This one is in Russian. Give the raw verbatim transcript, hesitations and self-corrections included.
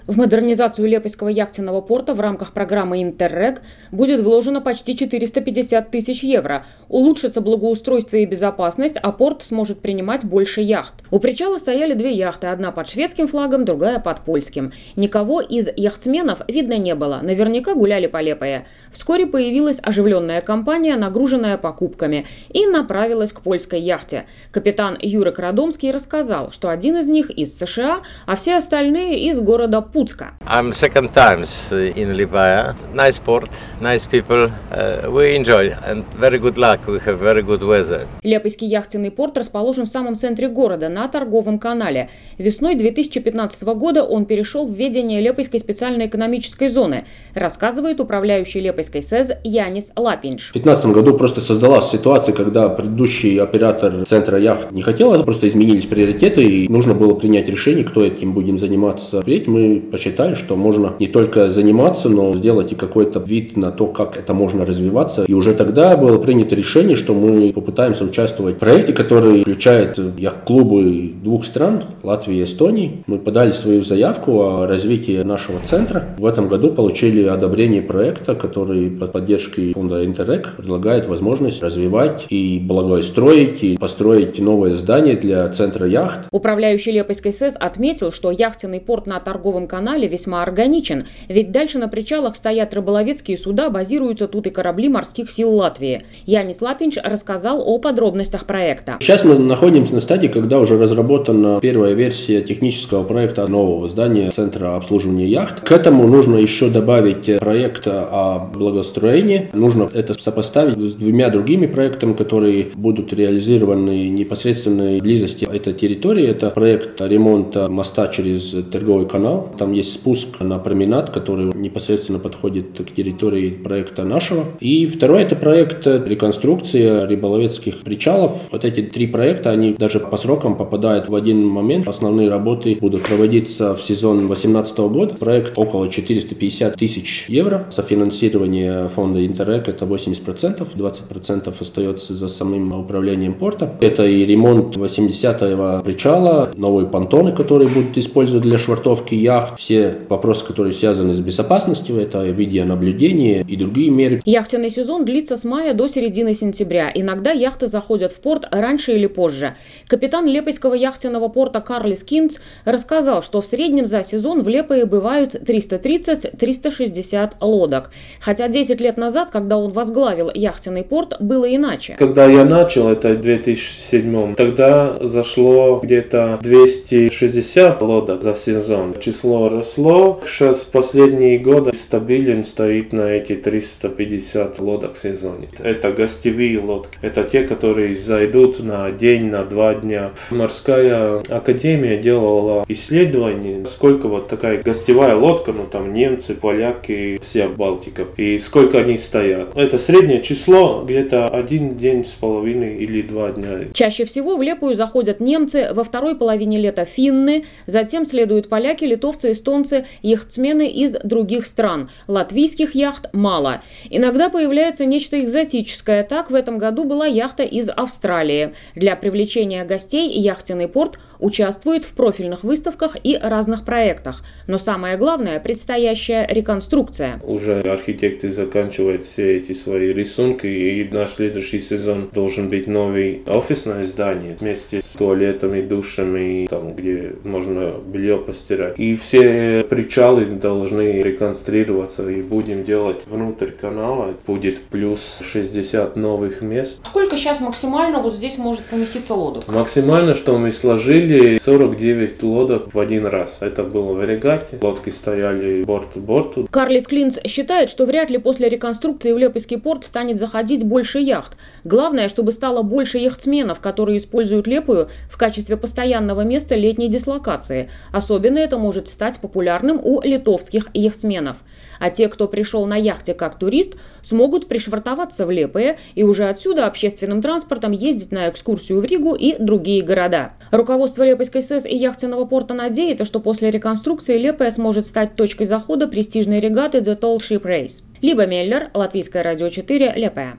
В модернизацию Лепойского яхтенного порта в рамках программы «Интеррег» будет вложено почти четыреста пятьдесят тысяч евро. Улучшится благоустройство и безопасность, а порт сможет принимать больше яхт. У причала стояли две яхты, одна под шведским флагом, другая под польским. Никого из яхтсменов видно не было, наверняка гуляли по Лепое. Вскоре появилась оживленная компания, нагруженная покупками, и направилась к польской яхте. Капитан Юрик Радомский рассказал, что один из них из США, а все остальные из города Пуцка. I'm second times in Liepāja. Nice port, nice people. Uh, we enjoy and very good luck. We have very good weather. Лепойский яхтенный порт расположен в самом центре города, на торговом канале. Весной две тысячи пятнадцатого года он перешел в ведение Лепойской специальной экономической зоны, рассказывает управляющий Лепойской СЭЗ Янис Лапинш. В две тысячи пятнадцатом году просто создалась ситуация, когда предыдущий оператор центра яхт не хотел, просто изменились приоритеты, и нужно было принять решение, кто этим будем заниматься. Впредь мы посчитали, что можно не только заниматься, но сделать и какой-то вид на то, как это можно развиваться. И уже тогда было принято решение, что мы попытаемся участвовать в проекте, который включает яхт-клубы двух стран, Латвии и Эстонии. Мы подали свою заявку о развитии нашего центра. В этом году получили одобрение проекта, который под поддержкой фонда «Интеррег» предлагает возможность развивать и благоустроить, и построить новое здание для центра яхт. Управляющий Лепойской СЭЗ отметил, что яхтенный порт на торговом канале весьма органичен, ведь дальше на причалах стоят рыболовецкие суда, базируются тут и корабли морских сил Латвии. Янис Лапинш рассказал о подробностях проекта. Сейчас мы находимся на стадии, когда уже разработана первая версия технического проекта нового здания Центра обслуживания яхт. К этому нужно еще добавить проект о благоустроении. Нужно это сопоставить с двумя другими проектами, которые будут реализованы в непосредственной близости этой территории. Это проект ремонта моста через торговый канал. Там есть спуск на променад, который непосредственно подходит к территории проекта нашего. И второй — это проект реконструкции рыболовецких причалов. Вот эти три проекта, они даже по срокам попадают в один момент. Основные работы будут проводиться в сезон две тысячи восемнадцатого года. Проект около четыреста пятьдесят тысяч евро. Софинансирование фонда «Интеррег» — это восемьдесят процентов, двадцать процентов остается за самим управлением порта. Это и ремонт восьмидесятого причала, новые понтоны, которые будут использовать для швартовки яхт, все вопросы, которые связаны с безопасностью, это видеонаблюдение и другие меры. Яхтенный сезон длится с мая до середины сентября. Иногда яхты заходят в порт раньше или позже. Капитан Лепойского яхтенного порта Карлис Кинц рассказал, что в среднем за сезон в Лепое бывают триста тридцать - триста шестьдесят лодок. Хотя десять лет назад, когда он возглавил яхтенный порт, было иначе. Когда я начал, это в две тысячи седьмом, тогда зашло где-то двести шестьдесят лодок за сезон. Число росло. Сейчас последние годы стабилен стоит на эти триста пятьдесят лодок в сезоне. Это гостевые лодки. Это те, которые зайдут на день, на два дня. Морская академия делала исследование, сколько вот такая гостевая лодка, ну там немцы, поляки, вся Балтика, и сколько они стоят. Это среднее число где-то один день с половиной или два дня. Чаще всего в Лепую заходят немцы, во второй половине лета финны, затем следуют поляки, литовцы, эстонцы, яхтсмены из других стран. Латвийских яхт мало. Иногда появляется нечто экзотическое. Так, в этом году была яхта из Австралии. Для привлечения гостей яхтенный порт участвует в профильных выставках и разных проектах. Но самое главное – предстоящая реконструкция. Уже архитекты заканчивают все эти свои рисунки, и на следующий сезон должен быть новый офисное здание вместе с туалетами, душами, там, где можно белье постирать. И все причалы должны реконструироваться, и будем делать внутрь канала. Будет плюс шестьдесят новых мест. Сколько сейчас максимально вот здесь может поместиться лодок? Максимально, что мы сложили, сорок девять лодок в один раз. Это было в регате. Лодки стояли борт к борту. Карлис Клинц считает, что вряд ли после реконструкции в Лепойский порт станет заходить больше яхт. Главное, чтобы стало больше яхтсменов, которые используют Лепую в качестве постоянного места летней дислокации. Особенно это может стать популярным у литовских яхтсменов. А те, кто пришел на яхте как турист, смогут пришвартоваться в Лепое и уже отсюда общественным транспортом ездить на экскурсию в Ригу и другие города. Руководство Лепойской СЭЗ и яхтенного порта надеется, что после реконструкции Лепое сможет стать точкой захода престижной регаты The Tall Ship Race. Либа Меллер, Латвийское радио четыре, Лепое.